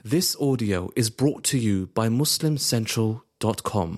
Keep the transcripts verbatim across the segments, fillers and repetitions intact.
This audio is brought to you by muslim central dot com.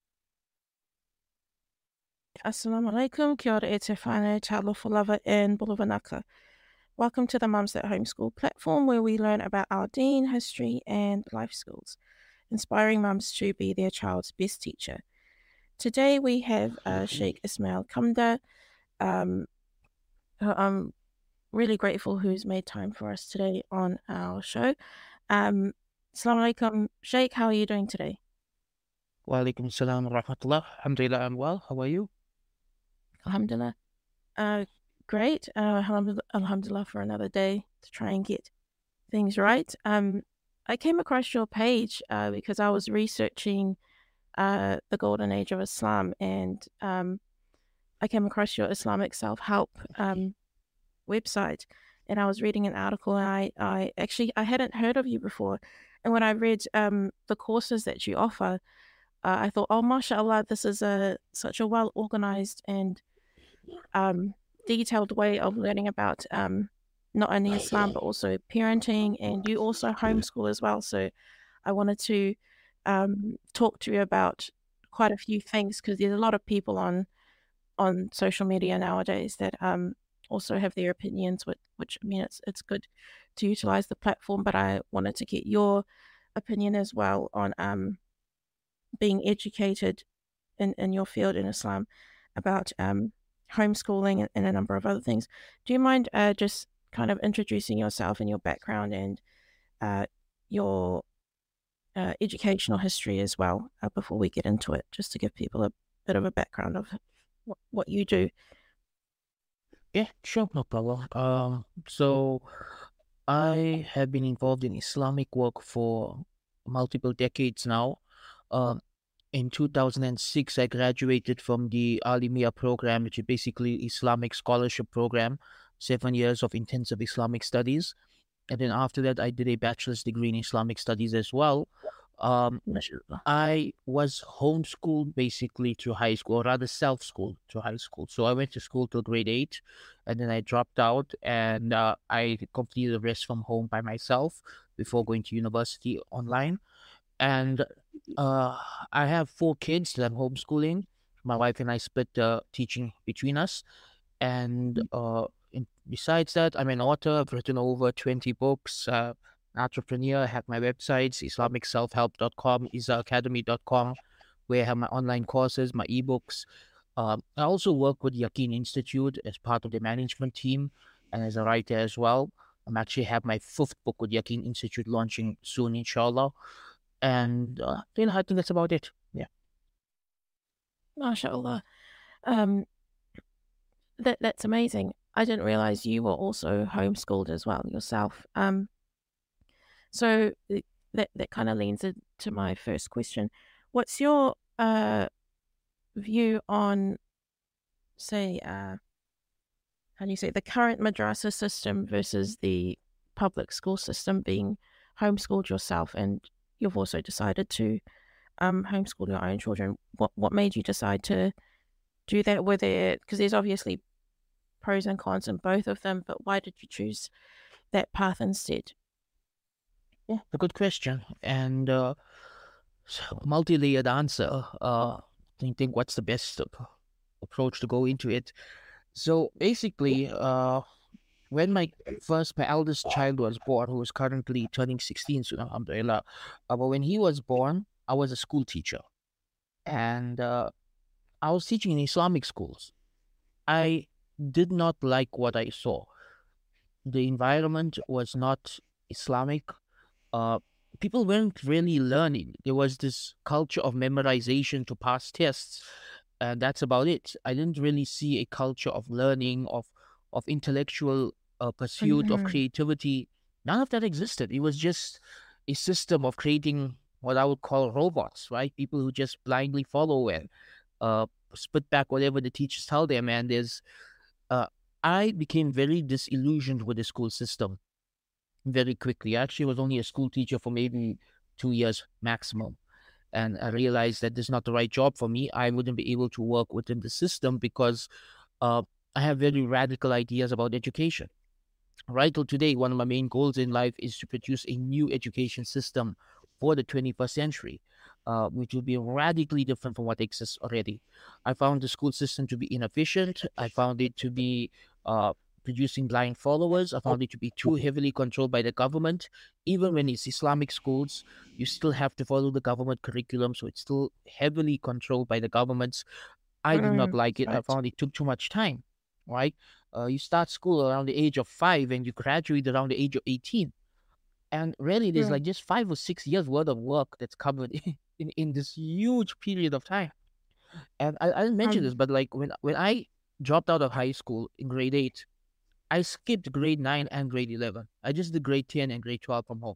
Assalamu alaikum, kia ora e te whānau, te alofa lava and bulawanaka. Welcome to the Mums That Homeschool platform, where we learn about our deen, history and life skills, inspiring mums to be their child's best teacher. Today we have uh, Sheikh Ismail Kamda. Um, who I'm really grateful who's made time for us today on our show. Um, Assalamu alaikum, Sheikh, how are you doing today? Wa alaikum salam wa rahmatullah. Alhamdulillah, I'm well. How are you? Alhamdulillah. Uh, great. Uh, alhamdulillah, alhamdulillah for another day to try and get things right. Um, I came across your page uh, because I was researching uh, the golden age of Islam, and um, I came across your Islamic self-help um, website, and I was reading an article, and I, I actually, I hadn't heard of you before. And when I read um, the courses that you offer, uh, I thought, oh, mashallah, this is a such a well-organized and um, detailed way of learning about um, not only Islam, but also parenting, and you also homeschool as well. So I wanted to um, talk to you about quite a few things, because there's a lot of people on on social media nowadays that um, also have their opinions, which, which I mean, it's it's good to utilize the platform, but I wanted to get your opinion as well on um, being educated in, in your field in Islam about um, homeschooling and, and a number of other things. Do you mind uh, just kind of introducing yourself and your background and uh, your uh, educational history as well uh, before we get into it, just to give people a bit of a background of what, what you do? Yeah, sure, no problem. Um, so I have been involved in Islamic work for multiple decades now. Um, in two thousand six, I graduated from the Alimiya program, which is basically Islamic scholarship program, seven years of intensive Islamic studies. And then after that, I did a bachelor's degree in Islamic studies as well. Um, I was homeschooled basically through high school, or rather self-schooled through high school. So I went to school till grade eight, and then I dropped out, and uh, I completed the rest from home by myself before going to university online. And uh, I have four kids that I'm homeschooling. My wife and I split the teaching between us. And uh, in, besides that, I'm an author. I've written over twenty books. Uh, entrepreneur. I have my websites, islamic self help dot com, isa academy dot com, where I have my online courses, my ebooks. Um, I also work with Yaqeen Institute as part of the management team and as a writer as well. I'm actually have my fifth book with Yaqeen Institute launching soon, inshallah. And uh, then I think that's about it. Yeah. MashaAllah. Um, that that's amazing. I didn't realize you were also homeschooled as well yourself. Um, so that that kind of leans into my first question. What's your uh view on, say, uh, how do you say, the current madrasa system versus the public school system, being homeschooled yourself, and you've also decided to um, homeschool your own children? What what made you decide to do that? Were there, because there's obviously pros and cons in both of them, but why did you choose that path instead? Yeah, a good question. And uh, so multi-layered answer. Uh, I think what's the best approach to go into it. So basically, uh, when my first, my eldest child was born, who is currently turning sixteen soon, alhamdulillah, uh, but when he was born, I was a school teacher. And uh, I was teaching in Islamic schools. I did not like what I saw. The environment was not Islamic. Uh, people weren't really learning. There was this culture of memorization to pass tests, and that's about it. I didn't really see a culture of learning, of of intellectual uh, pursuit, of Mhm. creativity. None of that existed. It was just a system of creating what I would call robots, right? People who just blindly follow and uh, spit back whatever the teachers tell them. And there's, uh, I became very disillusioned with the school system very quickly. I actually was only a school teacher for maybe two years maximum. And I realized that this is not the right job for me. I wouldn't be able to work within the system because uh, I have very radical ideas about education. right till today, one of my main goals in life is to produce a new education system for the twenty-first century, uh, which will be radically different from what exists already. I found the school system to be inefficient. I found it to be uh, producing blind followers. I found it to be too heavily controlled by the government. Even when it's Islamic schools, you still have to follow the government curriculum, so it's still heavily controlled by the governments. I did not Mm, like it. I right. found it took too much time, right? Uh, you start school around the age of five and you graduate around the age of eighteen. And really, there's Mm, like just five or six years worth of work that's covered in, in this huge period of time. And I, I didn't mention um, this, but like when, when I dropped out of high school in grade eight, I skipped grade nine and grade eleven. I just did grade ten and grade twelve from home.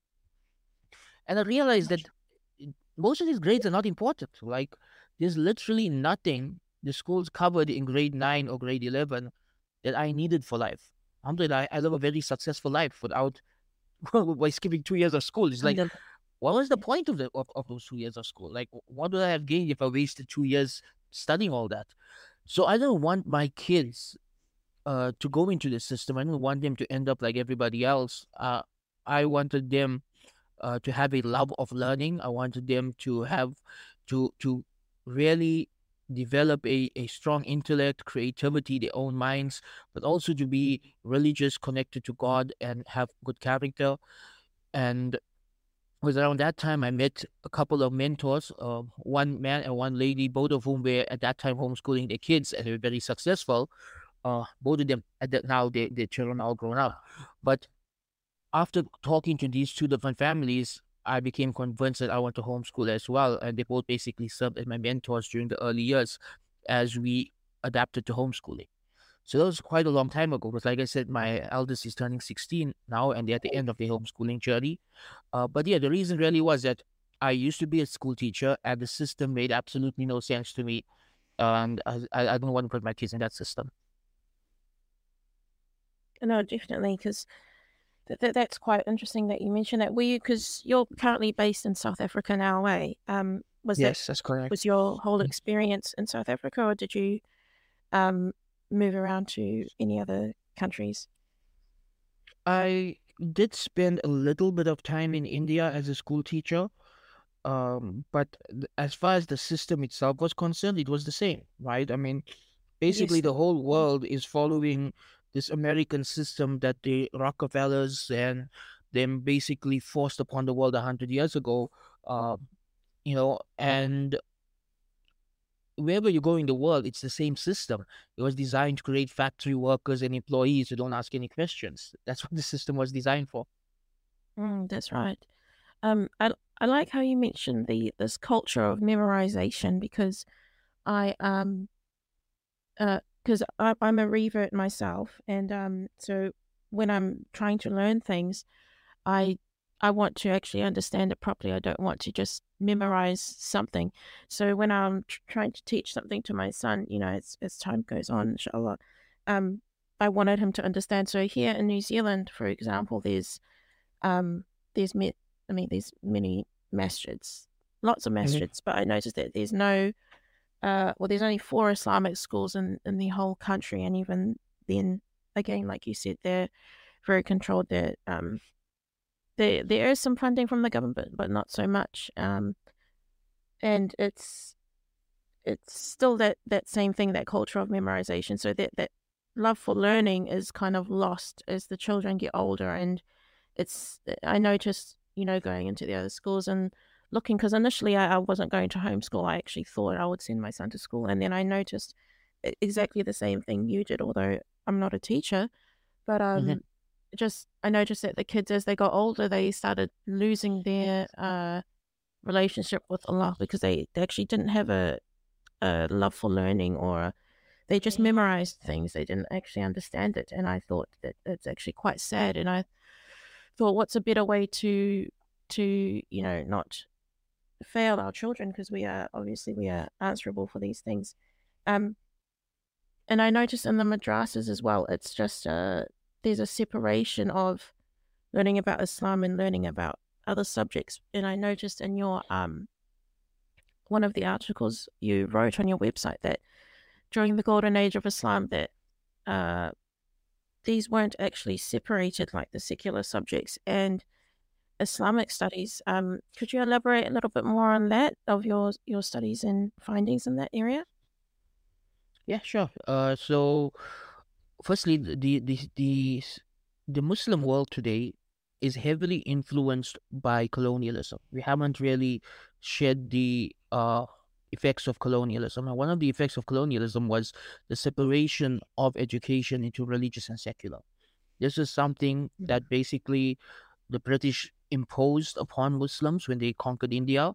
And I realized that most of these grades are not important. Like, there's literally nothing the schools covered in grade nine or grade eleven that I needed for life. Alhamdulillah, I, I live a very successful life without by skipping two years of school. It's like, alhamdulillah. what was the point of the of, of those two years of school? Like, what would I have gained if I wasted two years studying all that? So I don't want my kids uh to go into the system. I don't want them to end up like everybody else. Uh, I wanted them uh, to have a love of learning. I wanted them to have to to really develop a, a strong intellect, creativity, their own minds, but also to be religious, connected to God, and have good character. And it was around that time I met a couple of mentors, uh, one man and one lady, both of whom were at that time homeschooling their kids and they were very successful. Uh, both of them at that now they, their children are all grown up. But after talking to these two different families, I became convinced that I want to homeschool as well. And they both basically served as my mentors during the early years as we adapted to homeschooling. So that was quite a long time ago. Because, like I said, my eldest is turning sixteen now, and they're at the end of their homeschooling journey. Uh, but yeah, the reason really was that I used to be a school teacher, and the system made absolutely no sense to me. And I, I I don't want to put my kids in that system. No, definitely, because that, that that's quite interesting that you mentioned that. Were you, because you're currently based in South Africa now, eh? Um, was that Yes, that's correct. was your whole experience in South Africa, or did you um move around to any other countries? I did spend a little bit of time in India as a school teacher, um, but th- as far as the system itself was concerned, it was the same, right? I mean, basically, Yes. the whole world is following this American system that the Rockefellers and them basically forced upon the world a hundred years ago. Uh, you know, and wherever you go in the world, it's the same system. It was designed to create factory workers and employees who don't ask any questions. That's what the system was designed for. Mm, that's right. Um, I I like how you mentioned the this culture of memorization because I um uh because I'm a revert myself, and um so when I'm trying to learn things, I I want to actually understand it properly. I don't want to just memorize something. So when I'm tr- trying to teach something to my son, you know, as as time goes on, inshallah, um, I wanted him to understand. So here in New Zealand, for example, there's um there's me I mean there's many masjids, lots of Mhm. masjids, but I noticed that there's no uh well there's only four Islamic schools in in the whole country, and even then, again, like you said, they're very controlled. They're um there there is some funding from the government, but not so much. Um, and it's it's still that that same thing, that culture of memorization. So that that love for learning is kind of lost as the children get older. And it's I noticed, you know, going into the other schools and looking, because initially I, I wasn't going to homeschool. I actually thought I would send my son to school, and then I noticed e- exactly the same thing you did. Although I'm not a teacher, but Mhm. um, just I noticed that the kids, as they got older, they started losing their uh, relationship with Allah because they, they actually didn't have a, a love for learning, or they just memorized things. They didn't actually understand it. And I thought that it's actually quite sad. And I thought, what's a better way to to you know not fail our children, because we are obviously we are answerable for these things. Um, and I noticed in the madrasas as well, it's just uh there's a separation of learning about Islam and learning about other subjects. And I noticed in your um one of the articles you wrote on your website that during the golden age of Islam, that uh these weren't actually separated like the secular subjects and Islamic studies. Um, could you elaborate a little bit more on that of your your studies and findings in that area? Yeah, sure. Uh, so firstly, the the the the, s- the Muslim world today is heavily influenced by colonialism. We haven't really shed the uh effects of colonialism, and one of the effects of colonialism was the separation of education into religious and secular. This is something Mm. that basically the British imposed upon Muslims when they conquered India,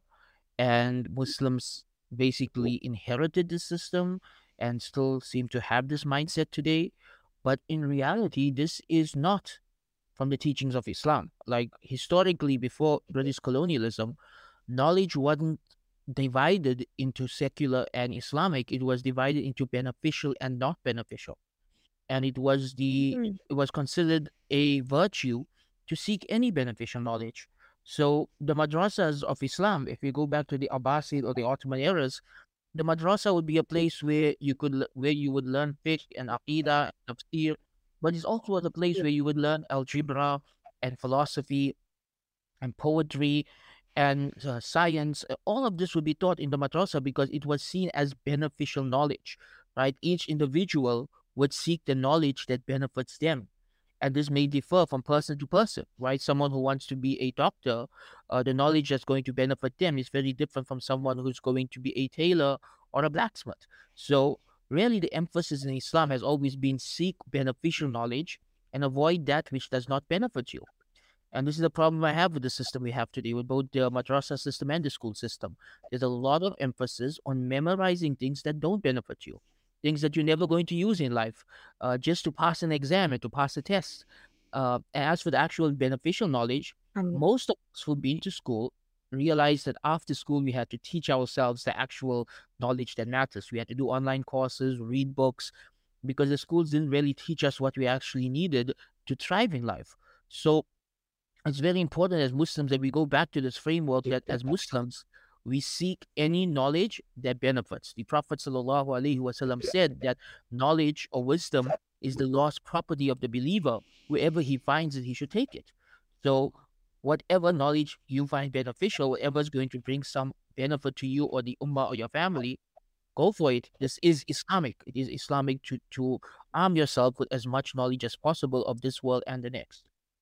and Muslims basically inherited this system and still seem to have this mindset today. But in reality, this is not from the teachings of Islam. Like historically, before British colonialism, knowledge wasn't divided into secular and Islamic, it was divided into beneficial and not beneficial. And it was the Mm. it was considered a virtue to seek any beneficial knowledge. So the madrasas of Islam, if you go back to the Abbasid or the Ottoman eras, the madrasa would be a place where you could l- where you would learn fiqh and aqidah and tafsir, but it's also a place where you would learn algebra and philosophy and poetry and uh, science. Uh, all of this would be taught in the madrasa because it was seen as beneficial knowledge, right? Each individual would seek the knowledge that benefits them, and this may differ from person to person, right? Someone who wants to be a doctor, uh, the knowledge that's going to benefit them is very different from someone who's going to be a tailor or a blacksmith. So really the emphasis in Islam has always been seek beneficial knowledge and avoid that which does not benefit you. And this is the problem I have with the system we have today, with both the madrasa system and the school system. There's a lot of emphasis on memorizing things that don't benefit you, things that you're never going to use in life, uh, just to pass an exam and to pass a test. Uh, and as for the actual beneficial knowledge, Um, most of us who've been to school realize that after school we had to teach ourselves the actual knowledge that matters. We had to do online courses, read books, because the schools didn't really teach us what we actually needed to thrive in life. So it's very important as Muslims that we go back to this framework that as Muslims, we seek any knowledge that benefits. The Prophet sallallahu alaihi wasallam said that knowledge or wisdom is the lost property of the believer. Wherever he finds it, he should take it. So, whatever knowledge you find beneficial, whatever is going to bring some benefit to you or the ummah or your family, go for it. This is Islamic. It is Islamic to, to arm yourself with as much knowledge as possible of this world and the next.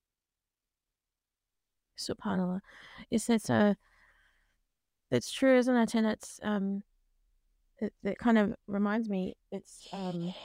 Subhanallah. Yes, that's a that's true, isn't it? And it's um it, it kind of reminds me it's um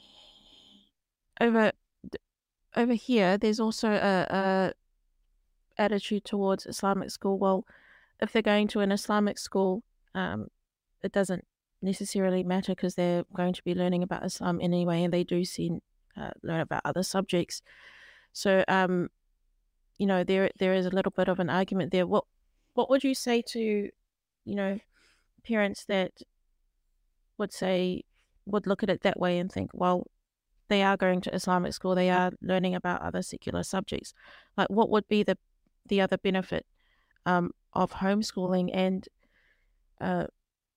over d- over here there's also a, a attitude towards Islamic school. Well, if they're going to an Islamic school, um it doesn't necessarily matter because they're going to be learning about Islam anyway, and they do see uh, learn about other subjects. So um you know there there is a little bit of an argument there. What what would you say to you know parents that would say would look at it that way and think, well, they are going to Islamic school, they are learning about other secular subjects. Like, what would be the the other benefit um, of homeschooling? And uh,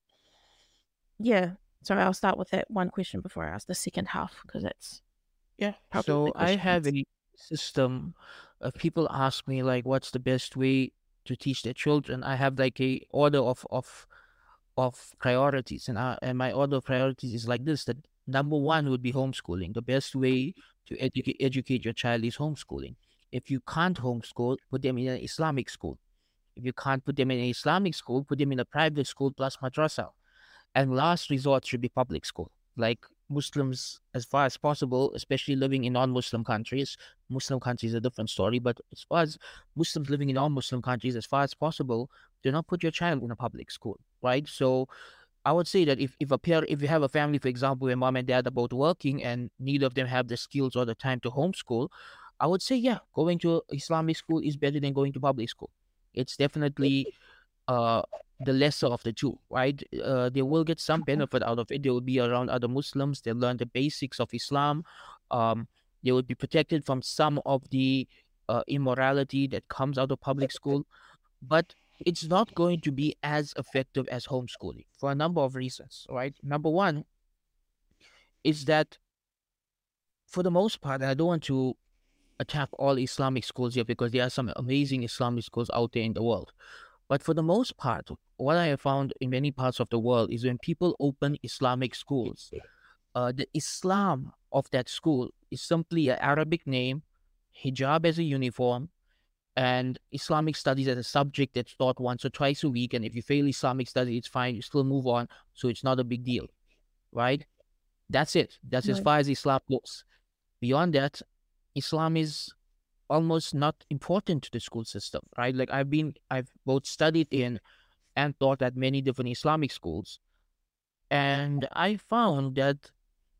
yeah, sorry, I'll start with that one question before I ask the second half because that's Yeah. probably the So I question. have a system of people ask me like what's the best way to teach their children. I have like a order of of of priorities, and I, and my order of priorities is like this: that number one would be homeschooling. The best way to educate educate your child is homeschooling. If you can't homeschool, put them in an Islamic school. If you can't put them in an Islamic school, put them in a private school plus madrasa. And last resort should be public school. Like Muslims, as far as possible, especially living in non-Muslim countries. Muslim countries are a different story, but as far as Muslims living in non-Muslim countries, as far as possible, do not put your child in a public school, right? So I would say that if, if a pair if you have a family, for example, where mom and dad are both working and neither of them have the skills or the time to homeschool, I would say, yeah, going to Islamic school is better than going to public school. It's definitely uh the lesser of the two, right? Uh, they will get some benefit out of it. They will be around other Muslims. They'll learn the basics of Islam. Um, they will be protected from some of the uh, immorality that comes out of public school, but it's not going to be as effective as homeschooling for a number of reasons, right? Number one is that for the most part, I don't want to attack all Islamic schools here because there are some amazing Islamic schools out there in the world. But for the most part, what I have found in many parts of the world is when people open Islamic schools, uh, the Islam of that school is simply an Arabic name, hijab as a uniform, and Islamic studies as a subject that's taught once or twice a week. And if you fail Islamic studies, it's fine. You still move on. So it's not a big deal, right? That's it. That's as Right. far as Islam goes. Beyond that, Islam is almost not important to the school system, right? Like I've been, I've both studied in and taught at many different Islamic schools. And I found that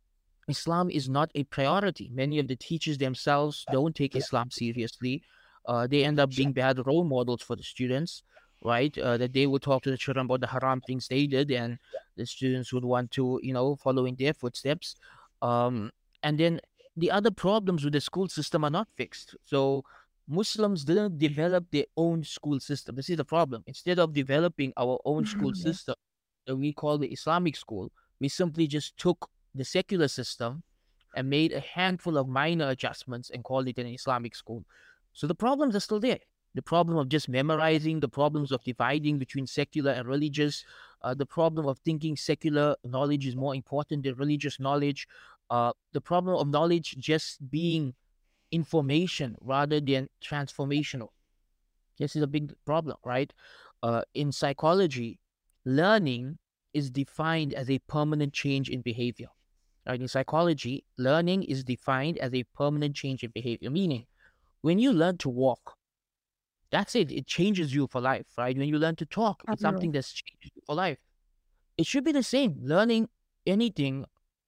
Islam is not a priority. Many of the teachers themselves don't take Islam seriously. Uh, they end up being bad role models for the students, right? Uh, that they would talk to the children about the haram things they did, and the students would want to, you know, follow in their footsteps. Um, and then the other problems with the school system are not fixed. So Muslims didn't develop their own school system. This is the problem. Instead of developing our own school Yeah. system that we call the Islamic school, we simply just took the secular system and made a handful of minor adjustments and called it an Islamic school. So the problems are still there. The problem of just memorizing, the problems of dividing between secular and religious, uh, the problem of thinking secular knowledge is more important than religious knowledge, uh, the problem of knowledge just being information rather than transformational. This is a big problem, right? Uh, in psychology, learning is defined as a permanent change in behavior. Right? In psychology, learning is defined as a permanent change in behavior, meaning when you learn to walk, that's it. It changes you for life, right? When you learn to talk, it's something Absolutely. that's changed you for life. It should be the same. Learning anything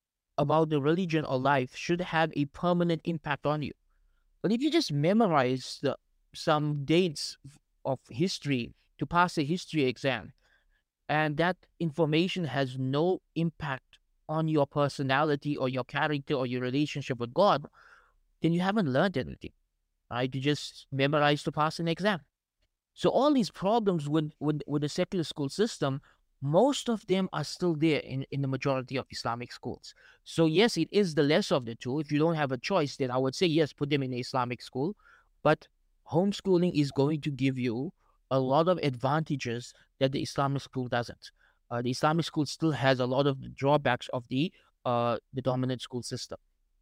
about the religion or life should have a permanent impact on you. But if you just memorize the, some dates of history to pass a history exam, and that information has no impact on your personality or your character or your relationship with God, then you haven't learned anything, right? You just memorize to pass an exam. So all these problems with, with, with the secular school system, most of them are still there in, in the majority of Islamic schools. So yes, it is the less of the two. If you don't have a choice, then I would say, yes, put them in an Islamic school. But homeschooling is going to give you a lot of advantages that the Islamic school doesn't. Uh, the Islamic school still has a lot of the drawbacks of the uh, the dominant school system.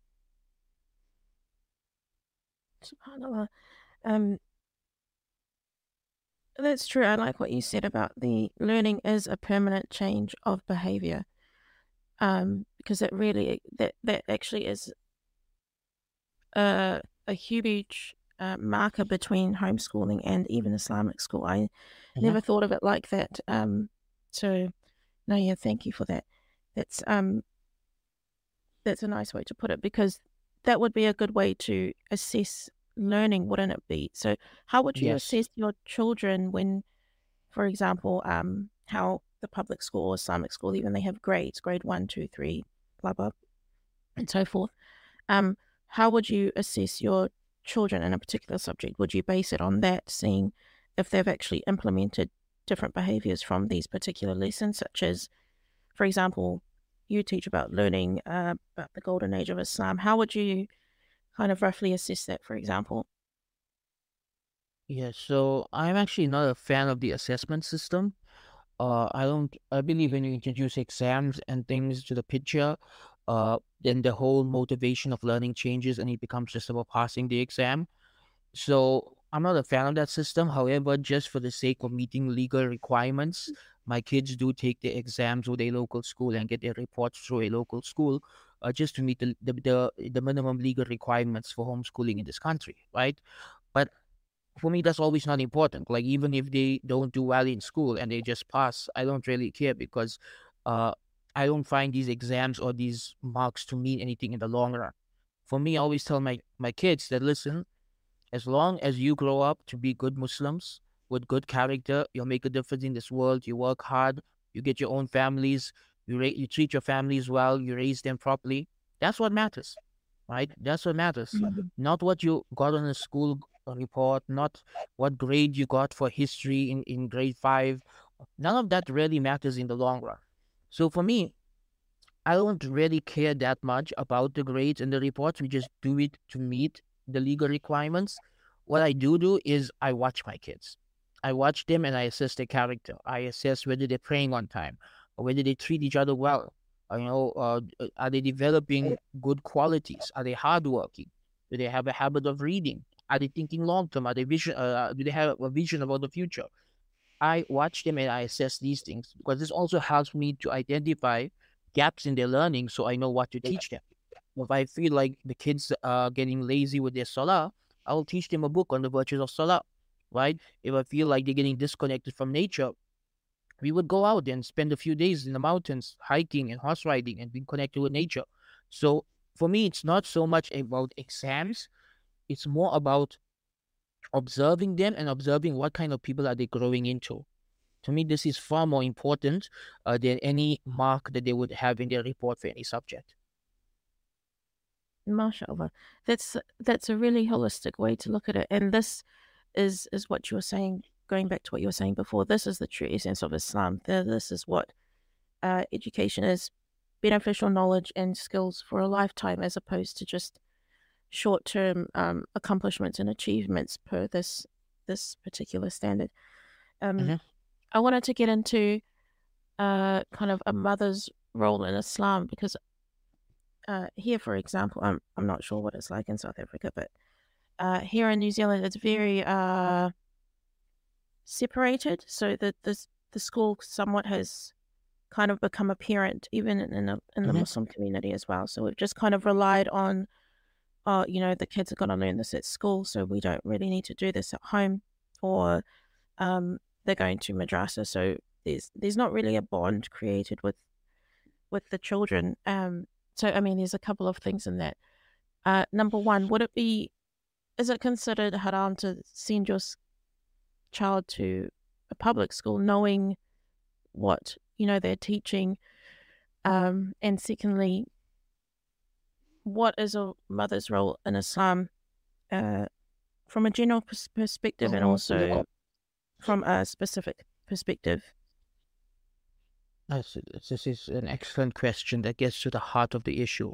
SubhanAllah. Um, that's true. I like what you said about the learning is a permanent change of behavior. Um, because it really that that actually is a a huge uh, marker between homeschooling and even Islamic school. I Mhm. never thought of it like that. Um, so no, yeah, thank you for that. That's um that's a nice way to put it because that would be a good way to assess learning, wouldn't it be? So how would you Yes. assess your children when, for example, um, how the public school or Islamic school, even they have grades, grade one, two, three, blah, blah, and so forth. Um, how would you assess your children in a particular subject? Would you base it on that, seeing if they've actually implemented different behaviors from these particular lessons, such as, for example, you teach about learning uh, about the golden age of Islam. How would you kind of roughly assess that, for example? Yes. So I'm actually not a fan of the assessment system. Uh, I don't. I believe when you introduce exams and things to the picture, uh, then the whole motivation of learning changes, and it becomes just about passing the exam. So I'm not a fan of that system. However, just for the sake of meeting legal requirements, my kids do take the exams with a local school and get their reports through a local school, uh, just to meet the, the the the minimum legal requirements for homeschooling in this country, right? But for me, that's always not important. Like even if they don't do well in school and they just pass, I don't really care because uh, I don't find these exams or these marks to mean anything in the long run. For me, I always tell my my kids that listen, as long as you grow up to be good Muslims with good character, you'll make a difference in this world. You work hard, you get your own families, you ra- you treat your families well, you raise them properly. That's what matters, right? That's what matters. Mhm. Not what you got on a school report, not what grade you got for history in, in grade five. None of that really matters in the long run. So for me, I don't really care that much about the grades and the reports. We just do it to meet the legal requirements. What I do do is I watch my kids. I watch them and I assess their character. I assess whether they're praying on time, or whether they treat each other well. Uh, You know, uh, uh, are they developing good qualities? Are they hardworking? Do they have a habit of reading? Are they thinking long term? Are they vision? Uh, do they have a vision about the future? I watch them and I assess these things because this also helps me to identify gaps in their learning so I know what to teach them. If I feel like the kids are getting lazy with their salah, I will teach them a book on the virtues of salah, right? If I feel like they're getting disconnected from nature, we would go out and spend a few days in the mountains, hiking and horse riding and being connected with nature. So for me, it's not so much about exams, it's more about observing them and observing what kind of people are they growing into. To me, this is far more important uh, than any mark that they would have in their report for any subject. Mashallah. That's that's a really holistic way to look at it. And this is is what you were saying, going back to what you were saying before. This is the true essence of Islam. Th- This is what uh, education is: beneficial knowledge and skills for a lifetime, as opposed to just short term um, accomplishments and achievements per this this particular standard. Um, Mhm. I wanted to get into uh, kind of a mother's role in Islam because uh, here, for example, I'm I'm not sure what it's like in South Africa, but uh, here in New Zealand, it's very uh, separated. So that this the school somewhat has kind of become a parent, even in in, a, in the Mhm. Muslim community as well. So we've just kind of relied on, oh, you know, the kids are going to learn this at school, so we don't really need to do this at home, or um, they're going to madrasa, so there's there's not really a bond created with with the children. Um, so I mean, there's a couple of things in that. Uh, number one, would it be is it considered haram to send your s- child to a public school knowing what you know they're teaching? Um, and secondly, what is a mother's role in Islam uh, from a general pers- perspective and also from a specific perspective? That's, this is an excellent question that gets to the heart of the issue.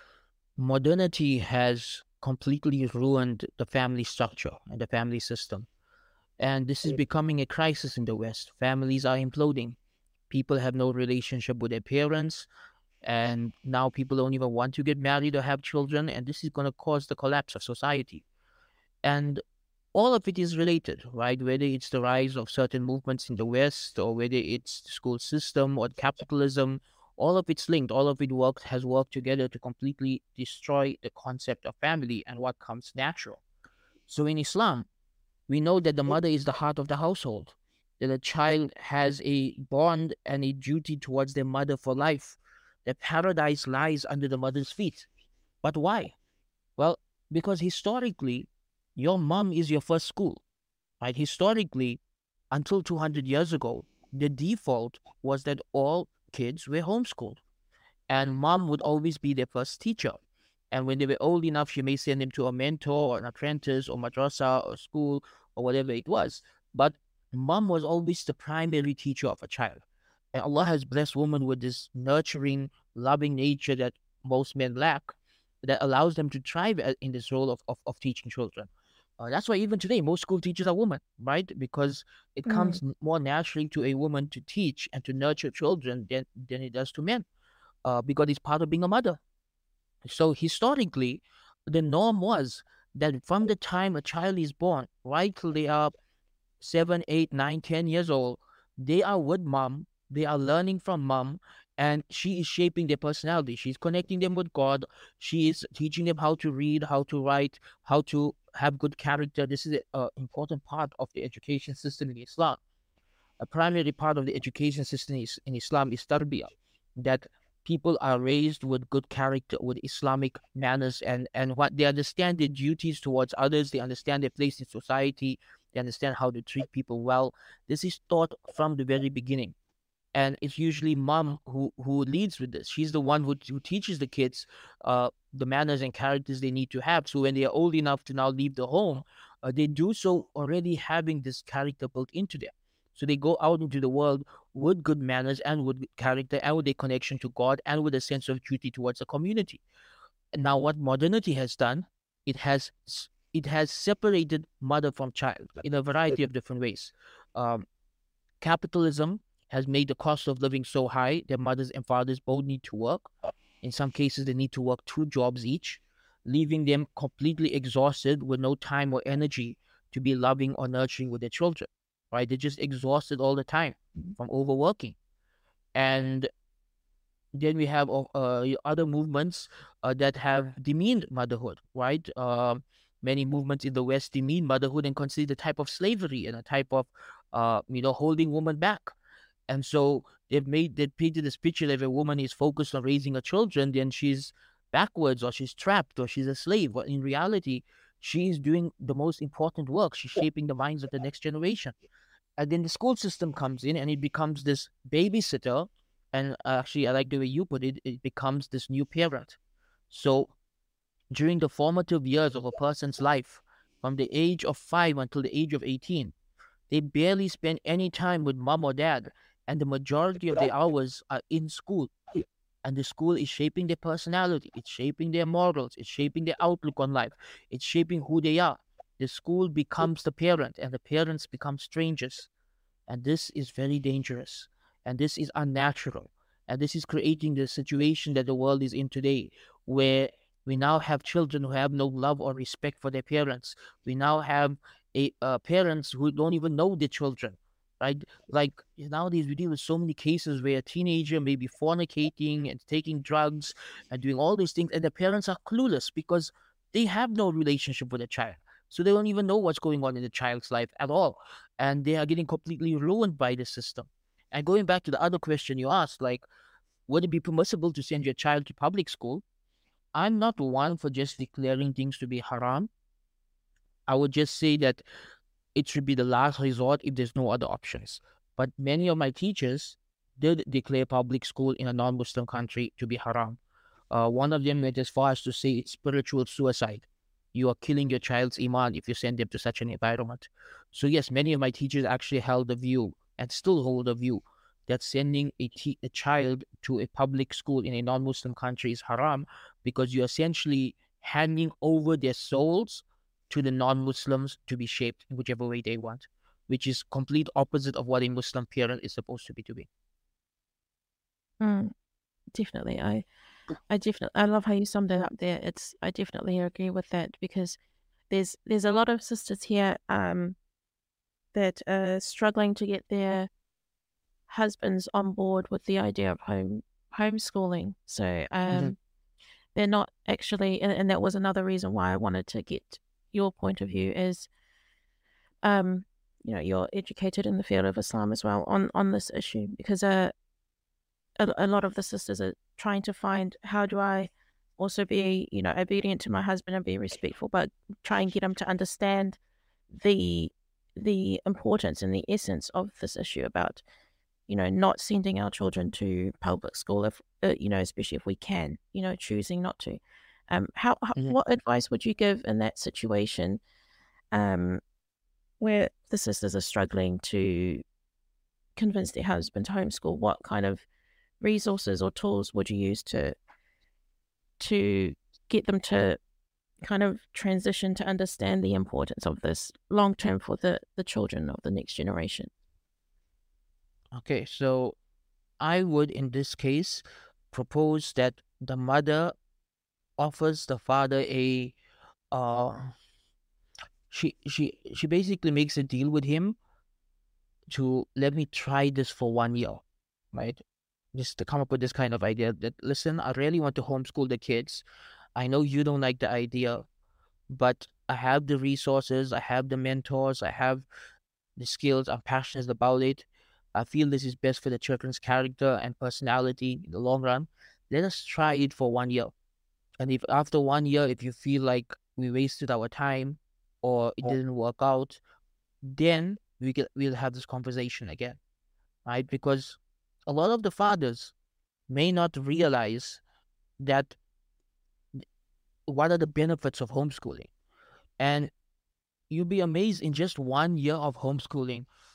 Modernity has completely ruined the family structure and the family system. And this is becoming a crisis in the West. Families are imploding. People have no relationship with their parents. And now people don't even want to get married or have children. And this is going to cause the collapse of society. And all of it is related, right? Whether it's the rise of certain movements in the West, or whether it's the school system or capitalism, all of it's linked. All of it worked has worked together to completely destroy the concept of family and what comes natural. So in Islam, we know that the mother is the heart of the household, that a child has a bond and a duty towards their mother for life, that paradise lies under the mother's feet. But why? Well, because historically, your mom is your first school, right? Historically, until two hundred years ago, the default was that all kids were homeschooled, and mom would always be their first teacher. And when they were old enough, she may send them to a mentor or an apprentice or madrasa or school or whatever it was. But mom was always the primary teacher of a child. And Allah has blessed women with this nurturing, loving nature that most men lack, that allows them to thrive a- in this role of, of, of teaching children. Uh, that's why even today, most school teachers are women, right? Because it Mm, comes n- more naturally to a woman to teach and to nurture children than, than it does to men, uh, because it's part of being a mother. So historically, the norm was that from the time a child is born, right till they are seven, eight, nine, ten years old, they are with mom, they are learning from mom, and she is shaping their personality. She's connecting them with God. She is teaching them how to read, how to write, how to have good character. This is an important part of the education system in Islam. A primary part of the education system is, in Islam is tarbiyah, that people are raised with good character, with Islamic manners, and, and what they understand their duties towards others, they understand their place in society, they understand how to treat people well. This is taught from the very beginning. And it's usually mom who, who leads with this. She's the one who, who teaches the kids uh, the manners and characters they need to have. So when they are old enough to now leave the home, uh, they do so already having this character built into them. So they go out into the world with good manners and with good character and with a connection to God and with a sense of duty towards the community. And now, what modernity has done, it has s- it has separated mother from child in a variety of different ways. Um, Capitalism has made the cost of living so high that mothers and fathers both need to work. In some cases, they need to work two jobs each, leaving them completely exhausted with no time or energy to be loving or nurturing with their children. Right? They're just exhausted all the time from overworking. And then we have uh, uh, other movements uh, that have demeaned motherhood, right? Um, many movements in the West demean motherhood and consider it a type of slavery and a type of, uh, you know, holding women back. And so they've made they painted this picture that if a woman is focused on raising her children, then she's backwards or she's trapped or she's a slave. But in reality, she is doing the most important work. She's shaping the minds of the next generation. And then the school system comes in and it becomes this babysitter. And uh, actually, I like the way you put it, it becomes this new parent. So during the formative years of a person's life, from the age of five until the age of eighteen, they barely spend any time with mom or dad, and the majority of their hours are in school. And the school is shaping their personality, it's shaping their morals, it's shaping their outlook on life, it's shaping who they are. The school becomes the parent, and the parents become strangers. And this is very dangerous. And this is unnatural. And this is creating the situation that the world is in today, where we now have children who have no love or respect for their parents. We now have a uh, parents who don't even know their children, right? Like nowadays, we deal with so many cases where a teenager may be fornicating and taking drugs and doing all these things, and the parents are clueless because they have no relationship with the child. So they don't even know what's going on in the child's life at all. And they are getting completely ruined by the system. And going back to the other question you asked, like, would it be permissible to send your child to public school? I'm not one for just declaring things to be haram. I would just say that it should be the last resort if there's no other options. But many of my teachers did declare public school in a non-Muslim country to be haram. Uh, one of them went as far as to say it's spiritual suicide. You are killing your child's iman if you send them to such an environment. So yes, many of my teachers actually held the view and still hold the view that sending a, te- a child to a public school in a non-Muslim country is haram, because you're essentially handing over their souls to the non-Muslims to be shaped in whichever way they want, which is complete opposite of what a Muslim parent is supposed to be doing. Mm, definitely. I, I definitely, I love how you summed it up there. It's, I definitely agree with that, because there's, there's a lot of sisters here, um, that are struggling to get their husbands on board with the idea of home homeschooling. So, um, Mm-hmm. they're not actually, and, and that was another reason why I wanted to get your point of view, is, um, you know, you're educated in the field of Islam as well on, on this issue, because uh, a, a lot of the sisters are trying to find, how do I also be, you know, obedient to my husband and be respectful, but try and get him to understand the the importance and the essence of this issue about, you know, not sending our children to public school, if uh, you know, especially if we can, you know, choosing not to. Um, how, how Mm-hmm. what advice would you give in that situation, um, where the sisters are struggling to convince their husband to homeschool? What kind of resources or tools would you use to to get them to kind of transition to understand the importance of this long term for the the children of the next generation? Okay, so I would, in this case, propose that the mother offers the father a uh she she she basically makes a deal with him to let me try this for one year, right? Just to come up with this kind of idea that, listen, I really want to homeschool the kids. I know you don't like the idea, but I have the resources, I have the mentors, I have the skills, I'm passionate about it. I feel this is best for the children's character and personality in the long run. Let us try it for one year. And if after one year, if you feel like we wasted our time or it didn't work out, then we get we'll have this conversation again, right? Because a lot of the fathers may not realize that what are the benefits of homeschooling. And you'll be amazed in just one year of homeschooling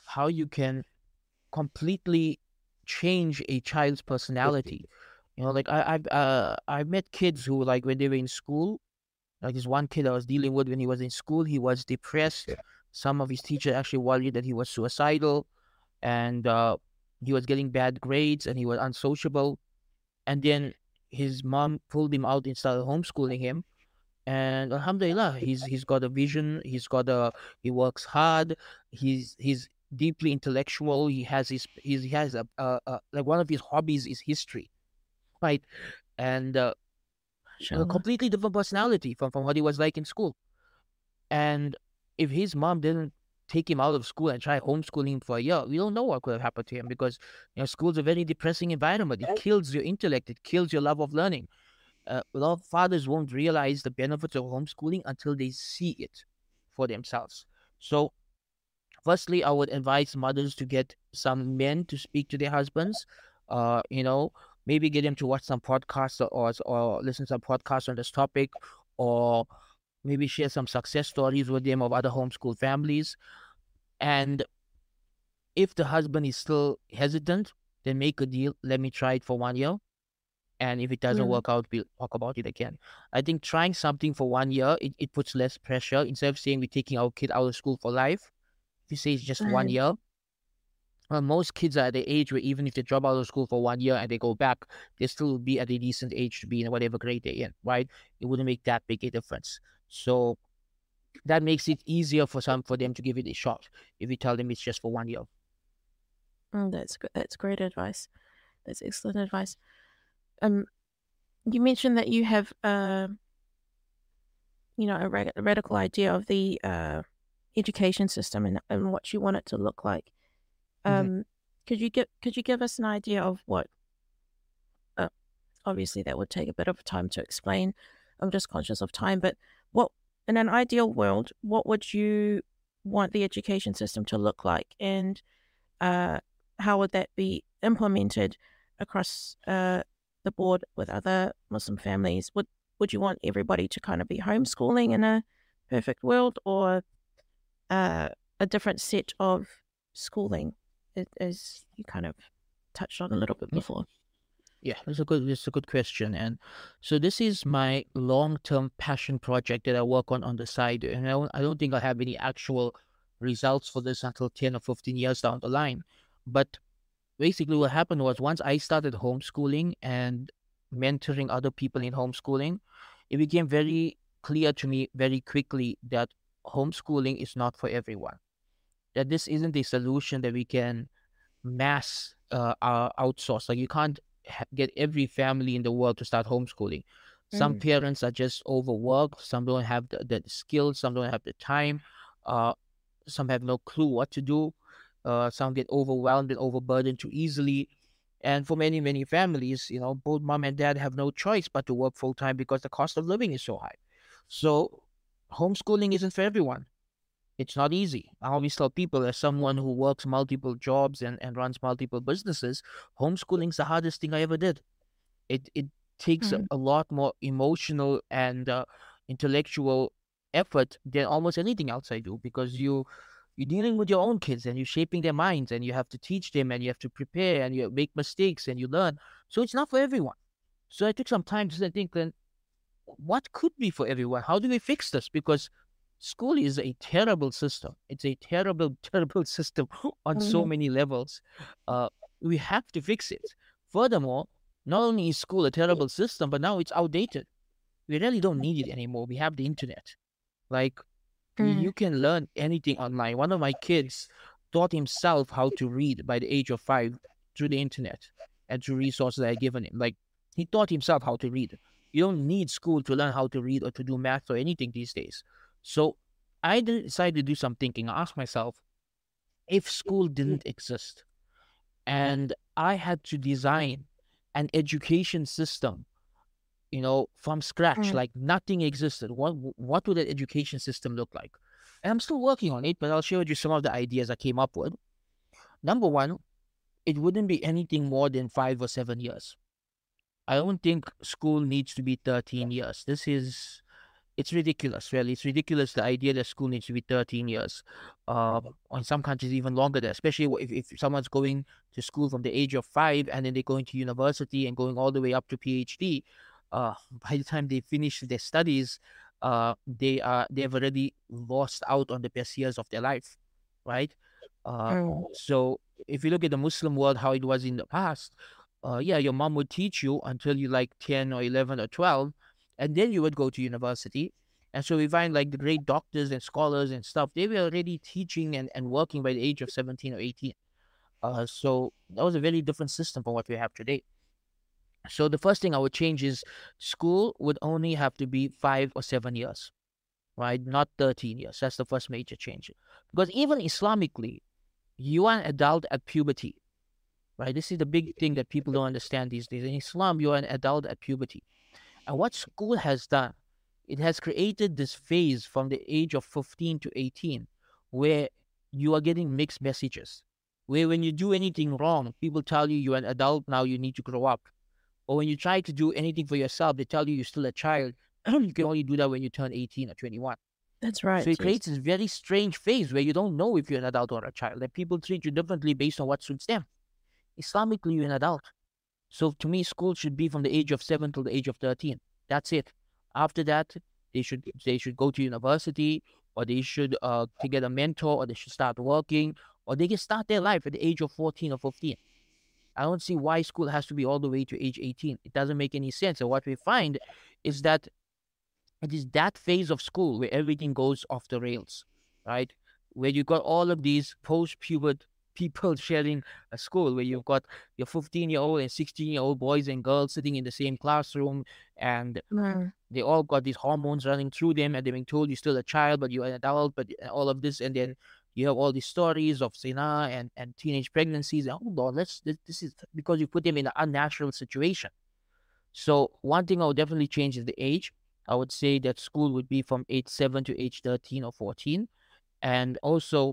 how you can completely change a child's personality. You know, like I, I've uh, I've met kids who, like, when they were in school, like this one kid I was dealing with, when he was in school, he was depressed. Some of his teachers actually worried that he was suicidal, and uh, he was getting bad grades, and he was unsociable. And then his mom pulled him out and started homeschooling him. And alhamdulillah, he's he's got a vision. He's got a he works hard. He's he's deeply intellectual. He has his he's, he has a, a, a like one of his hobbies is history, right? And uh, a Inshallah. completely different personality from from what he was like in school. And if his mom didn't take him out of school and try homeschooling him for a year, we don't know what could have happened to him, because you know school's a very depressing environment. It kills your intellect. It kills your love of learning. Uh, a lot of fathers won't realize the benefits of homeschooling until they see it for themselves. So, firstly, I would advise mothers to get some men to speak to their husbands. Uh, you know, maybe get them to watch some podcasts, or or, or listen to some podcasts on this topic, or maybe share some success stories with them of other homeschool families. And if the husband is still hesitant, then make a deal. Let me try it for one year. And if it doesn't Mm. work out, we'll talk about it again. I think trying something for one year, it, it puts less pressure. Instead of saying we're taking our kid out of school for life, if you say it's just one Mm. year, well, most kids are at the age where even if they drop out of school for one year and they go back, they still will be at a decent age to be in whatever grade they're in, right? It wouldn't make that big a difference. So that makes it easier for some for them to give it a shot if you tell them it's just for one year. Mm, that's good. That's great advice. That's excellent advice. Um, you mentioned that you have, uh, you know, a, rag- a radical idea of the uh, education system and, and what you want it to look like. Mhm. Um, could you give could you give us an idea of what? Uh, obviously, that would take a bit of time to explain. I'm just conscious of time, but what in an ideal world, what would you want the education system to look like, and uh, how would that be implemented across uh, the board with other Muslim families? Would would you want everybody to kind of be homeschooling in a perfect world, or uh, a different set of schooling, a- as you kind of touched on a little bit Yeah. before? Yeah, that's a good that's a good question. And so this is my long-term passion project that I work on on the side. And I don't, I don't think I'll have any actual results for this until ten or fifteen years down the line. But basically what happened was, once I started homeschooling and mentoring other people in homeschooling, it became very clear to me very quickly that homeschooling is not for everyone. That this isn't a solution that we can mass uh, uh, outsource. Like, you can't ha- get every family in the world to start homeschooling. Some Mm. parents are just overworked. Some don't have the, the skills. Some don't have the time. Uh, some have no clue what to do. Uh, some get overwhelmed and overburdened too easily. And for many, many families, you know, both mom and dad have no choice but to work full time because the cost of living is so high. So homeschooling isn't for everyone. It's not easy. I always tell people, as someone who works multiple jobs and, and runs multiple businesses, homeschooling's the hardest thing I ever did. It it takes a, Mm. a lot more emotional and uh, intellectual effort than almost anything else I do, because you you're dealing with your own kids and you're shaping their minds, and you have to teach them, and you have to prepare, and you make mistakes and you learn. So it's not for everyone. So I took some time to think, then what could be for everyone? How do we fix this? Because school is a terrible system. It's a terrible, terrible system on so Mhm. many levels. Uh, we have to fix it. Furthermore, not only is school a terrible system, but now it's outdated. We really don't need it anymore. We have the internet. Like, y- Mm. you can learn anything online. One of my kids taught himself how to read by the age of five through the internet and through resources I given him. Like, he taught himself how to read. You don't need school to learn how to read or to do math or anything these days. So I de- decided to do some thinking. I asked myself, if school didn't exist and I had to design an education system, you know, from scratch, Mm. like nothing existed, what what would that education system look like? And I'm still working on it, but I'll share with you some of the ideas I came up with. Number one, it wouldn't be anything more than five or seven years. I don't think school needs to be thirteen years. This is it's ridiculous, really. It's ridiculous, the idea that school needs to be thirteen years. Uh, in some countries, even longer than, especially if, if someone's going to school from the age of five and then they're going to university and going all the way up to PhD. Uh, by the time they finish their studies, uh, they are they've already lost out on the best years of their life, right? Uh, Mm. so if you look at the Muslim world, how it was in the past, uh, yeah, your mom would teach you until you like ten or eleven or twelve, and then you would go to university. And so we find like the great doctors and scholars and stuff, they were already teaching and, and working by the age of seventeen or eighteen. Uh, so that was a very different system from what we have today. So the first thing I would change is school would only have to be five or seven years, right? Not thirteen years. That's the first major change. Because even Islamically, you are an adult at puberty, right? This is the big thing that people don't understand these days. In Islam, you are an adult at puberty. And what school has done, it has created this phase from the age of fifteen to eighteen where you are getting mixed messages. Where when you do anything wrong, people tell you you're an adult now, you need to grow up. Or when you try to do anything for yourself, they tell you you're still a child. You can only do that when you turn eighteen or twenty-one. That's right. So it Yes. creates this very strange phase where you don't know if you're an adult or a child, and people treat you differently based on what suits them. Islamically, you're an adult. So to me, school should be from the age of seven till the age of thirteen. That's it. After that, they should they should go to university, or they should uh to get a mentor, or they should start working, or they can start their life at the age of fourteen or fifteen. I don't see why school has to be all the way to age eighteen. It doesn't make any sense. And what we find is that it is that phase of school where everything goes off the rails, right? Where you got all of these post-puberty people sharing a school, where you've got your fifteen-year-old and sixteen-year-old boys and girls sitting in the same classroom, and Mm. they all got these hormones running through them, and they're being told you're still a child, but you're an adult, but all of this, and then you have all these stories of zina and, and teenage pregnancies. And hold on, let's this, this is because you put them in an unnatural situation. So one thing I would definitely change is the age. I would say that school would be from age seven to age thirteen or fourteen. And also,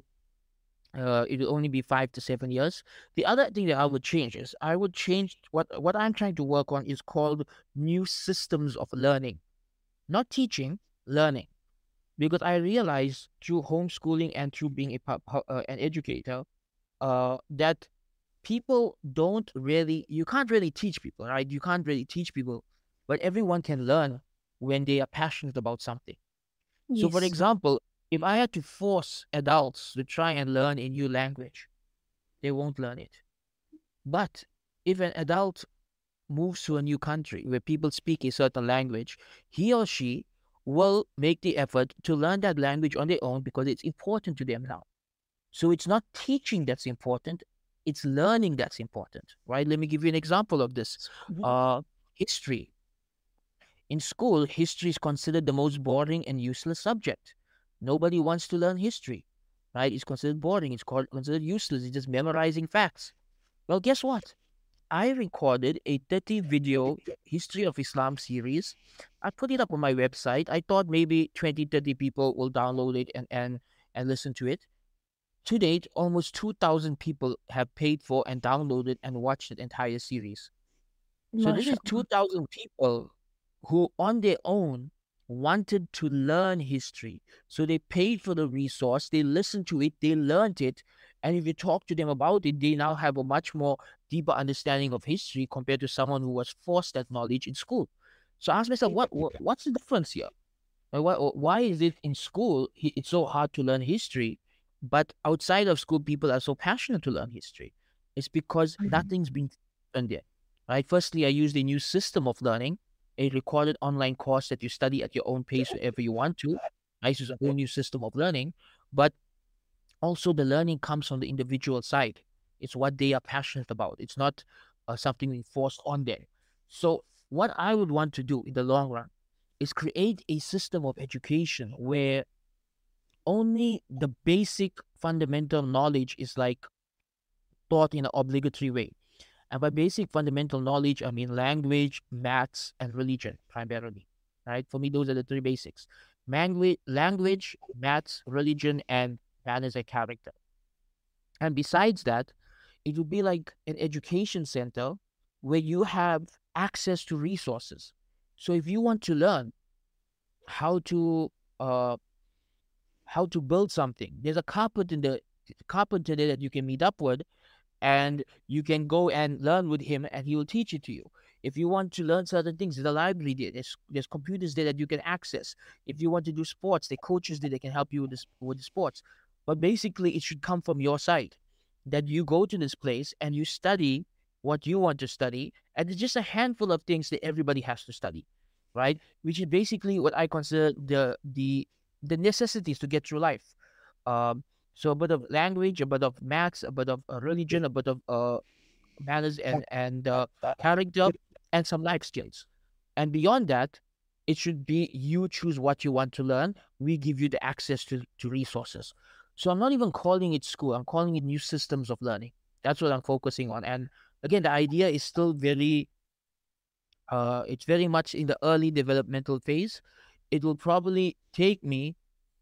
uh, it will only be five to seven years. The other thing that I would change is I would change what, what I'm trying to work on is called new systems of learning, not teaching, learning. Because I realized through homeschooling and through being a, pu- pu- uh, an educator, uh, that people don't really, you can't really teach people, right? You can't really teach people, but everyone can learn when they are passionate about something. So, for Yes. example, if I had to force adults to try and learn a new language, they won't learn it. But if an adult moves to a new country where people speak a certain language, he or she will make the effort to learn that language on their own because it's important to them now. So it's not teaching that's important, it's learning that's important, right? Let me give you an example of this. Mhm. Uh, history. In school, history is considered the most boring and useless subject. Nobody wants to learn history, right? It's considered boring. It's called, considered useless. It's just memorizing facts. Well, guess what? I recorded a thirty video history of Islam series. I put it up on my website. I thought maybe twenty, thirty people will download it and, and, and listen to it. To date, almost two thousand people have paid for and downloaded and watched the entire series. So this is Mashallah. two thousand people who on their own wanted to learn history. So they paid for the resource, they listened to it, they learned it. And if you talk to them about it, they now have a much more deeper understanding of history compared to someone who was forced that knowledge in school. So I asked myself, what, what what's the difference here? Or Why, or why is it in school hi- it's so hard to learn history, but outside of school people are so passionate to learn history? It's because Mhm. nothing's been done there, right? Firstly, I used a new system of learning, a recorded online course that you study at your own pace wherever you want to. I use a whole new system of learning, but also the learning comes from the individual side. It's what they are passionate about. It's not uh, something we forced on them. So what I would want to do in the long run is create a system of education where only the basic fundamental knowledge is like taught in an obligatory way. And by basic fundamental knowledge, I mean language, maths, and religion primarily. Right? For me, those are the three basics: language, language, maths, religion, and manners and character. And besides that, it would be like an education center where you have access to resources. So if you want to learn, how to uh how to build something. There's a carpenter in the carpenter there that you can meet up with, and you can go and learn with him, and he will teach it to you. If you want to learn certain things, there's a library there. There's, there's computers there that you can access. If you want to do sports, the coaches there that can help you with this with the sports. But basically, it should come from your side, that you go to this place and you study what you want to study, and it's just a handful of things that everybody has to study, right? Which is basically what I consider the the the necessities to get through life. Um, so a bit of language, a bit of maths, a bit of uh, religion, a bit of uh, manners and and uh, character, and some life skills. And beyond that, it should be you choose what you want to learn. We give you the access to, to resources. So I'm not even calling it school. I'm calling it new systems of learning. That's what I'm focusing on. And again, the idea is still very, uh, it's very much in the early developmental phase. It will probably take me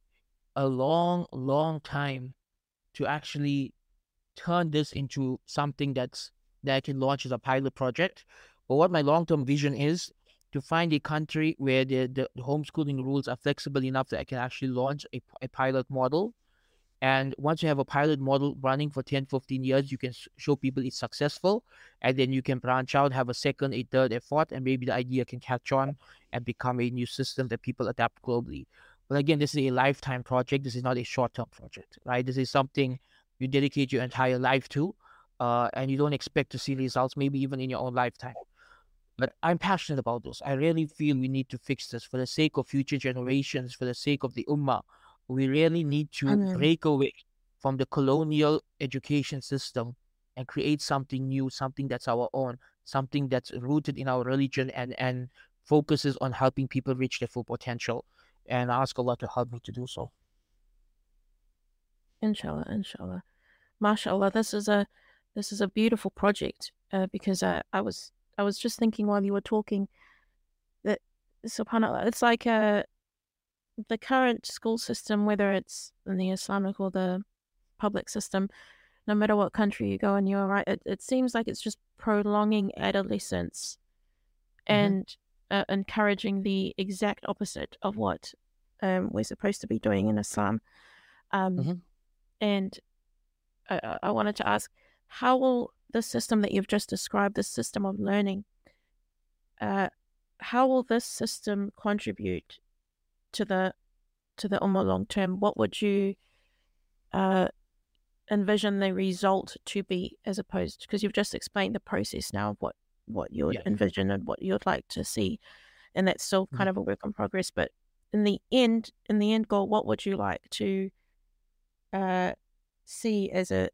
a long, long time to actually turn this into something that's that I can launch as a pilot project. But what my long-term vision is to find a country where the, the, the homeschooling rules are flexible enough that I can actually launch a, a pilot model. And once you have a pilot model running for ten, fifteen years, you can show people it's successful. And then you can branch out, have a second, a third, a fourth, and maybe the idea can catch on and become a new system that people adapt globally. But again, this is a lifetime project. This is not a short-term project, right? This is something you dedicate your entire life to, uh, and you don't expect to see results maybe even in your own lifetime. But I'm passionate about this. I really feel we need to fix this for the sake of future generations, for the sake of the ummah. We really need to Mm. break away from the colonial education system and create something new, something that's our own, something that's rooted in our religion and, and focuses on helping people reach their full potential. And I ask Allah to help me to do so. Inshallah, inshallah. MashaAllah, this is a this is a beautiful project uh, because I, I was I was just thinking while you were talking that subhanAllah, it's like uh, the current school system, whether it's in the Islamic or the public system, no matter what country you go and you're right, it, it seems like it's just prolonging adolescence Mhm. and uh, encouraging the exact opposite of what um, we're supposed to be doing in Islam. Um, Mhm. And I, I- I wanted to ask, how will the system that you've just described, this system of learning, uh, how will this system contribute to the to the Ummah long term? What would you uh, envision the result to be, as opposed, because you've just explained the process now of what what you would Yeah. envision and what you'd like to see, and that's still Mhm. kind of a work in progress. But in the end, in the end goal, what would you like to uh, see as a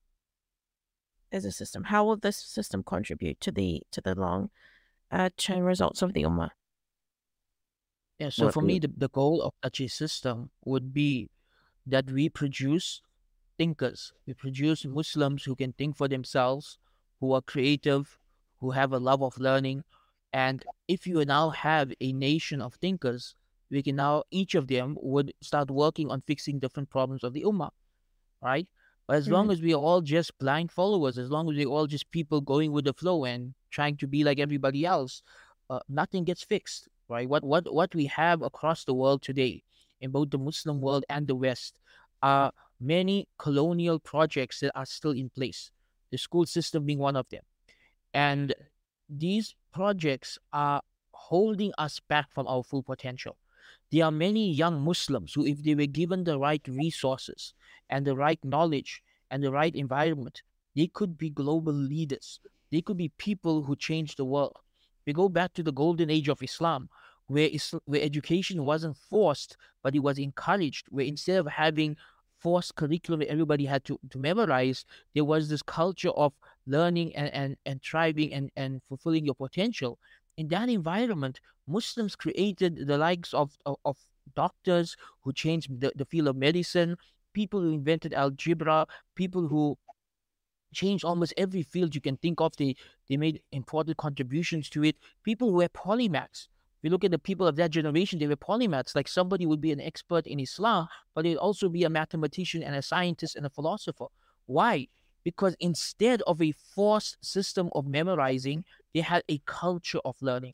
as a system? How will this system contribute to the to the long uh, term results of the Ummah? Yeah, so What for do me, you, the, the goal of such a system would be that we produce thinkers. We produce Muslims who can think for themselves, who are creative, who have a love of learning. And if you now have a nation of thinkers, we can now, each of them would start working on fixing different problems of the Ummah, right? But as long mm, as we are all just blind followers, as long as we're all just people going with the flow and trying to be like everybody else, uh, nothing gets fixed, right? What what what we have across the world today, in both the Muslim world and the West, are many colonial projects that are still in place. The school system being one of them, and these projects are holding us back from our full potential. There are many young Muslims who, if they were given the right resources and the right knowledge and the right environment, they could be global leaders. They could be people who change the world. We go back to the golden age of Islam, where, Isl- where education wasn't forced, but it was encouraged, where instead of having forced curriculum that everybody had to, to memorize, there was this culture of learning and, and, and thriving and, and fulfilling your potential. In that environment, Muslims created the likes of, of, of doctors who changed the, the field of medicine, people who invented algebra, people who changed almost every field you can think of. They, they made important contributions to it. People who were polymaths. If you look at the people of that generation, they were polymaths. Like somebody would be an expert in Islam, but they'd also be a mathematician and a scientist and a philosopher. Why? Because instead of a forced system of memorizing, they had a culture of learning.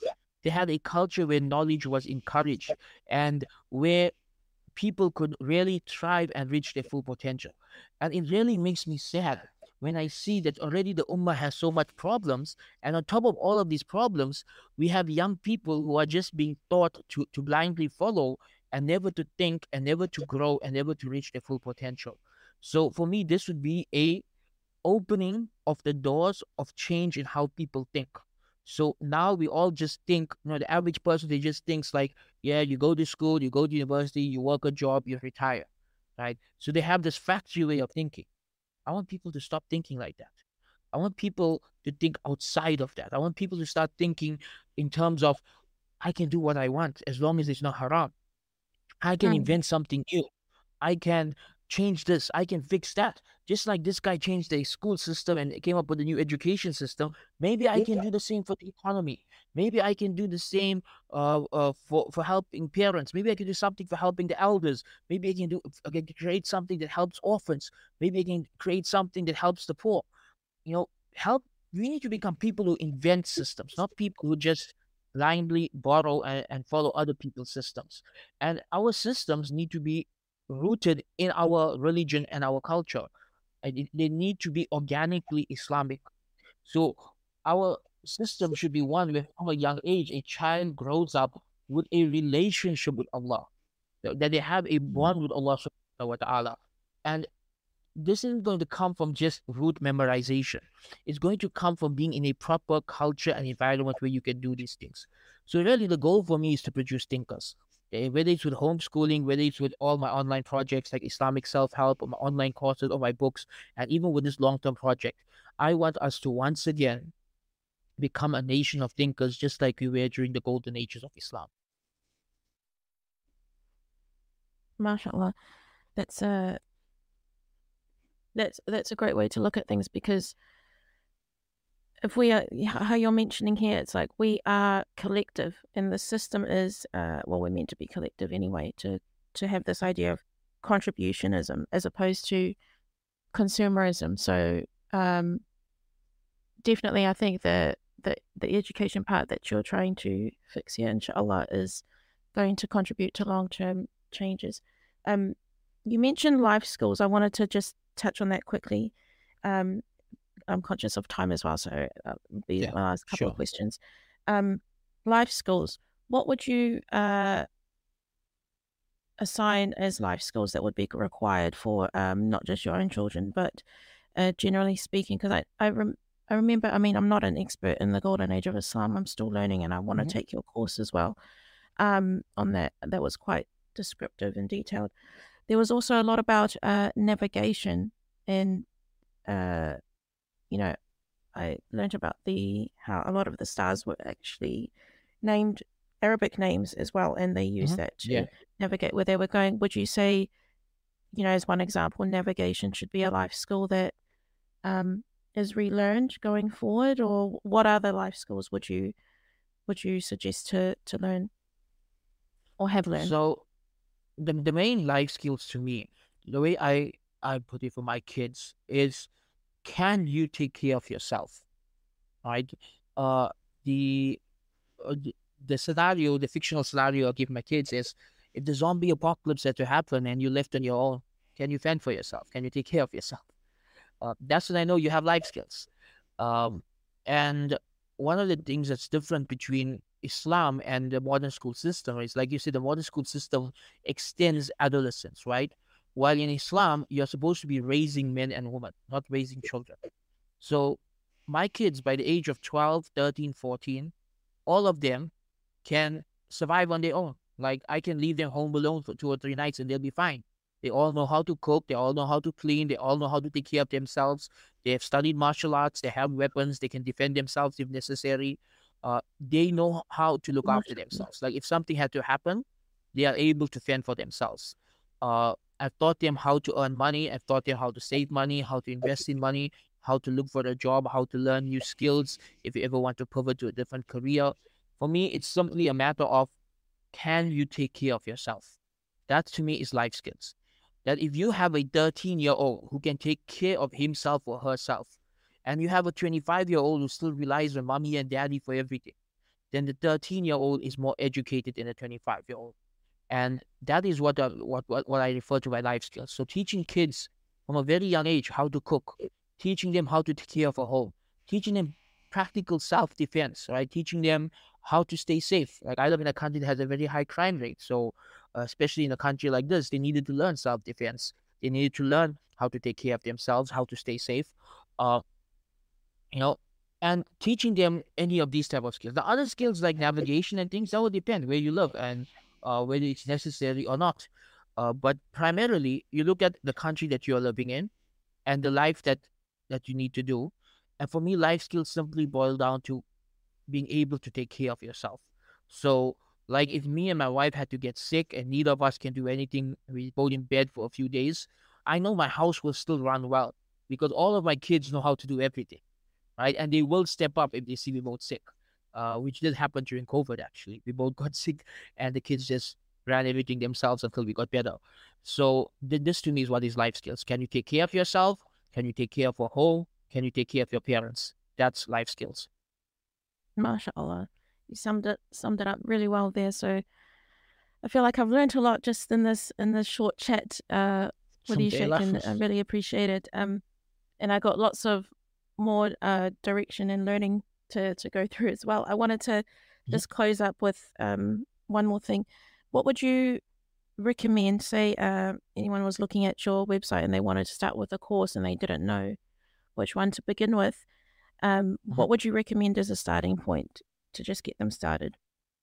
They had a culture where knowledge was encouraged and where people could really thrive and reach their full potential. And it really makes me sad when I see that already the Ummah has so much problems. And on top of all of these problems, we have young people who are just being taught to, to blindly follow and never to think and never to grow and never to reach their full potential. So for me, this would be a opening of the doors of change in how people think. So now we all just think, you know, the average person, they just thinks like, yeah, you go to school, you go to university, you work a job, you retire, right? So they have this factory way of thinking. I want people to stop thinking like that. I want people to think outside of that. I want people to start thinking in terms of, I can do what I want as long as it's not haram. I can Mm. invent something new. I can change this. I can fix that. Just like this guy changed the school system and came up with a new education system, maybe I can do the same for the economy. Maybe I can do the same uh, uh, for, for helping parents. Maybe I can do something for helping the elders. Maybe I can do I can create something that helps orphans. Maybe I can create something that helps the poor. You know, help. We need to become people who invent systems, not people who just blindly borrow and, and follow other people's systems. And our systems need to be rooted in our religion and our culture. And it- they need to be organically Islamic. So our system should be one where from a young age, a child grows up with a relationship with Allah, that that they have a bond with Allah subhanahu wa ta'ala. And this isn't going to come from just rote memorization. It's going to come from being in a proper culture and environment where you can do these things. So really the goal for me is to produce thinkers. Eh, whether it's with homeschooling, whether it's with all my online projects like Islamic self-help or my online courses or my books, and even with this long-term project, I want us to once again become a nation of thinkers just like we were during the golden ages of Islam. MashaAllah. That's a that's that's a great way to look at things, because if we are how you're mentioning here, it's like we are collective, and the system is uh well, we're meant to be collective anyway, to to have this idea of contributionism as opposed to consumerism. So um definitely I think that the the education part that you're trying to fix here, inshallah, is going to contribute to long-term changes. Um, you mentioned life skills. I wanted to just touch on that quickly. Um, I'm conscious of time as well, so uh, be Yeah, my last couple of sure. questions. Um, life skills. What would you uh, assign as life skills that would be required for um, not just your own children, but uh, generally speaking? Because I I, rem- I remember. I mean, I'm not an expert in the golden age of Islam. I'm still learning, and I want to Mhm. take your course as well um, on that. That was quite descriptive and detailed. There was also a lot about uh, navigation, and uh, you know, I learned about the how a lot of the stars were actually named Arabic names as well, and they use Mhm. that Yeah. to navigate where they were going. Would you say, you know, as one example, navigation should be a life skill that um, is relearned going forward, or what other life skills would you would you suggest to to learn or have learned? So the the main life skills to me, the way I I put it for my kids is, can you take care of yourself? Right? Uh, the uh, the, the scenario, the fictional scenario I give my kids is, if the zombie apocalypse had to happen and you left on your own, can you fend for yourself? Can you take care of yourself? Uh, that's when I know you have life skills. Um, and one of the things that's different between Islam and the modern school system is, like you said, the modern school system extends adolescence, right? While in Islam, you're supposed to be raising men and women, not raising children. So my kids, by the age of twelve, thirteen, fourteen, all of them can survive on their own. Like, I can leave them home alone for two or three nights and they'll be fine. They all know how to cook. They all know how to clean. They all know how to take care of themselves. They have studied martial arts. They have weapons. They can defend themselves if necessary. Uh, they know how to look after MashaAllah. themselves. Like, if something had to happen, they are able to fend for themselves. Uh, I've taught them how to earn money. I've taught them how to save money, how to invest in money, how to look for a job, how to learn new skills if you ever want to pivot to a different career. For me, it's simply a matter of, can you take care of yourself? That to me is life skills. That if you have a thirteen year old who can take care of himself or herself, and you have a twenty-five year old who still relies on mommy and daddy for everything, then the thirteen year old is more educated than the twenty-five year old. And that is what, uh, what what what I refer to by life skills. So teaching kids from a very young age how to cook, teaching them how to take care of a home, teaching them practical self defense, right? Teaching them how to stay safe. Like I live in a country that has a very high crime rate, so uh, especially in a country like this, they needed to learn self defense. They needed to learn how to take care of themselves, how to stay safe. Uh, you know, and teaching them any of these type of skills. The other skills like navigation and things, that will depend where you live and uh, whether it's necessary or not. Uh, but primarily, you look at the country that you're living in and the life that that you need to do. And for me, life skills simply boil down to being able to take care of yourself. So, like if me and my wife had to get sick and neither of us can do anything, we both in bed for a few days, I know my house will still run well because all of my kids know how to do everything, right? And they will step up if they see me both sick, uh, which did happen during COVID, actually. We both got sick and the kids just ran everything themselves until we got better. So th- this to me is what is life skills. Can you take care of yourself? Can you take care of a home? Can you take care of your parents? That's life skills. MashaAllah. You summed it summed it up really well there. So I feel like I've learned a lot just in this in this short chat uh, with you, Sheikh, and I really appreciate it. Um, and I got lots of more uh, direction and learning to to go through as well. I wanted to just close up with um, one more thing. What would you recommend? Say uh, anyone was looking at your website and they wanted to start with a course and they didn't know which one to begin with. Um, what would you recommend as a starting point to just get them started?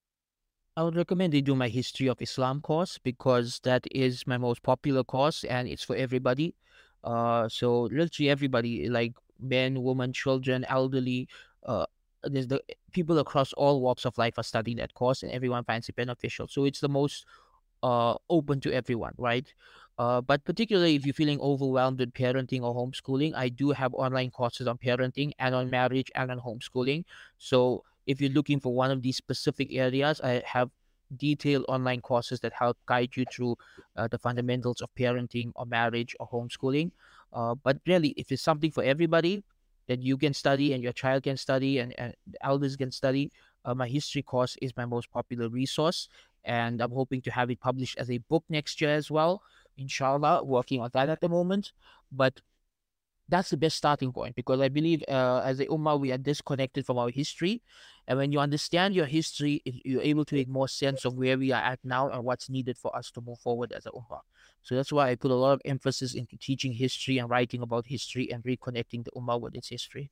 I would recommend they do my History of Islam course because that is my most popular course and it's for everybody. Uh, so literally everybody, like men, women, children, elderly, uh, there's the people across all walks of life are studying that course and everyone finds it beneficial. So it's the most uh, open to everyone, right? Uh, but particularly if you're feeling overwhelmed with parenting or homeschooling, I do have online courses on parenting and on marriage and on homeschooling. So if you're looking for one of these specific areas, I have detailed online courses that help guide you through uh, the fundamentals of parenting or marriage or homeschooling. Uh, but really, if it's something for everybody that you can study and your child can study and, and the elders can study, uh, my history course is my most popular resource. And I'm hoping to have it published as a book next year as well. Inshallah, working on that at the moment. But that's the best starting point because I believe uh, as a ummah, we are disconnected from our history. And when you understand your history, it- you're able to make more sense of where we are at now and what's needed for us to move forward as a ummah. So that's why I put a lot of emphasis into teaching history and writing about history and reconnecting the ummah with its history.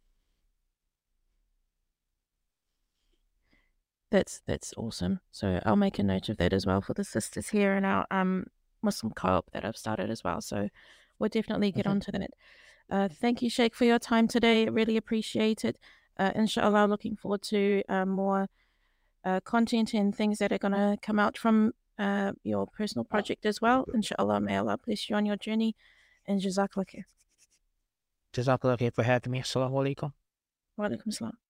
That's that's awesome. So I'll make a note of that as well for the sisters here in our um Muslim co-op that I've started as well. So we'll definitely get Mhm. onto that. Uh, thank you, Sheikh, for your time today. Really appreciate it. Uh, inshallah, looking forward to uh, more uh, content and things that are going to come out from uh, your personal project as well. Inshallah, may Allah bless you on your journey. And Jazakallah khair. Jazakallah khair for having me. Assalamu alaikum. Wa alaikum salam.